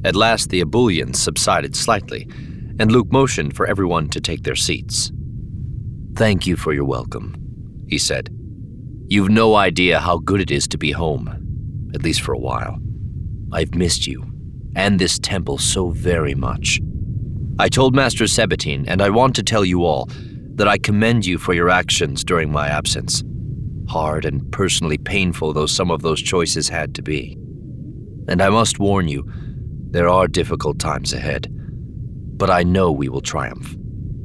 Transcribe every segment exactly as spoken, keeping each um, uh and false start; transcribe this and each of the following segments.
At last the ebullience subsided slightly, and Luke motioned for everyone to take their seats. "Thank you for your welcome," he said. "You've no idea how good it is to be home, at least for a while. I've missed you, and this temple so very much. I told Master Sabatine, and I want to tell you all, that I commend you for your actions during my absence. Hard and personally painful though some of those choices had to be. And I must warn you, there are difficult times ahead, but I know we will triumph.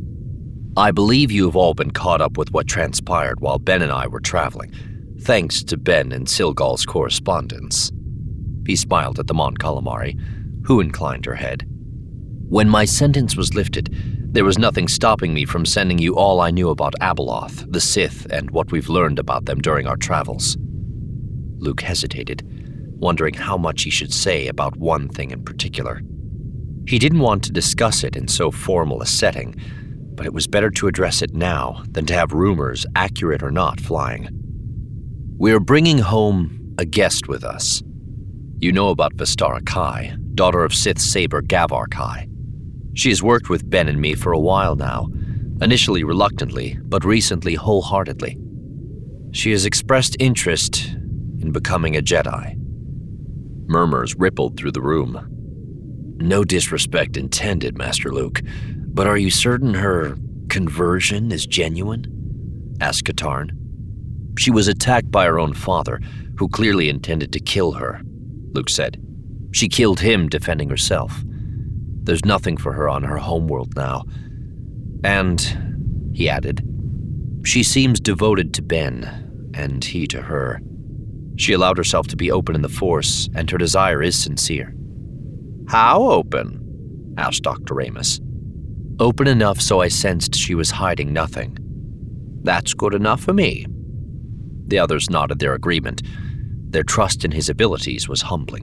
I believe you have all been caught up with what transpired while Ben and I were traveling, thanks to Ben and Silgal's correspondence." He smiled at the Mon Calamari, who inclined her head. "When my sentence was lifted, there was nothing stopping me from sending you all I knew about Abeloth, the Sith, and what we've learned about them during our travels." Luke hesitated, wondering how much he should say about one thing in particular. He didn't want to discuss it in so formal a setting, but it was better to address it now than to have rumors, accurate or not, flying. "We're bringing home a guest with us. You know about Vestara Kai, daughter of Sith Saber Gavar Kai. She has worked with Ben and me for a while now, initially reluctantly, but recently wholeheartedly. She has expressed interest in becoming a Jedi." Murmurs rippled through the room. "No disrespect intended, Master Luke, but are you certain her conversion is genuine?" asked Katarn. "She was attacked by her own father, who clearly intended to kill her," Luke said. "She killed him defending herself. There's nothing for her on her homeworld now. And," he added, "she seems devoted to Ben, and he to her. She allowed herself to be open in the Force, and her desire is sincere." "How open?" asked Doctor Amos. "Open enough so I sensed she was hiding nothing." "That's good enough for me." The others nodded their agreement. Their trust in his abilities was humbling.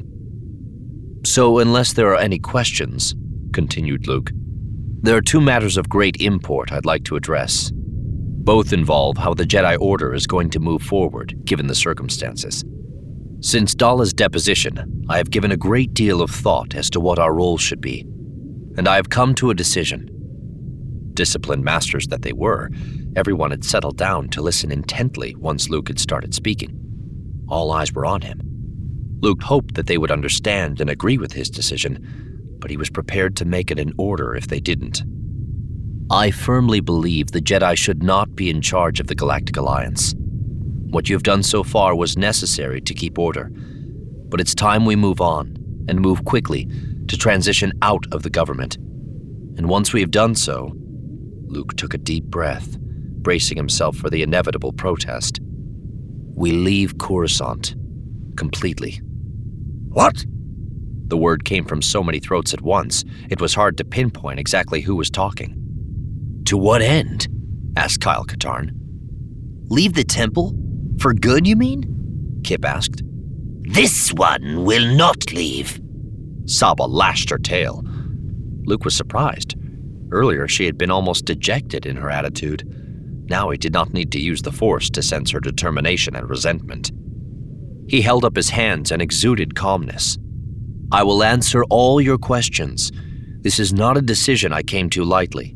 "So unless there are any questions," continued Luke, "there are two matters of great import I'd like to address. Both involve how the Jedi Order is going to move forward, given the circumstances. Since Dalla's deposition, I have given a great deal of thought as to what our roles should be, and I have come to a decision." Disciplined masters that they were, everyone had settled down to listen intently once Luke had started speaking. All eyes were on him. Luke hoped that they would understand and agree with his decision, but he was prepared to make it an order if they didn't. "I firmly believe the Jedi should not be in charge of the Galactic Alliance. What you have done so far was necessary to keep order, but it's time we move on, and move quickly, to transition out of the government. And once we have done so," Luke took a deep breath, bracing himself for the inevitable protest, "we leave Coruscant completely." "What?" The word came from so many throats at once, it was hard to pinpoint exactly who was talking. "To what end?" asked Kyle Katarn. "Leave the temple? For good, you mean?" Kip asked. "This one will not leave." Saba lashed her tail. Luke was surprised. Earlier she had been almost dejected in her attitude. Now he did not need to use the Force to sense her determination and resentment. He held up his hands and exuded calmness. "I will answer all your questions. This is not a decision I came to lightly.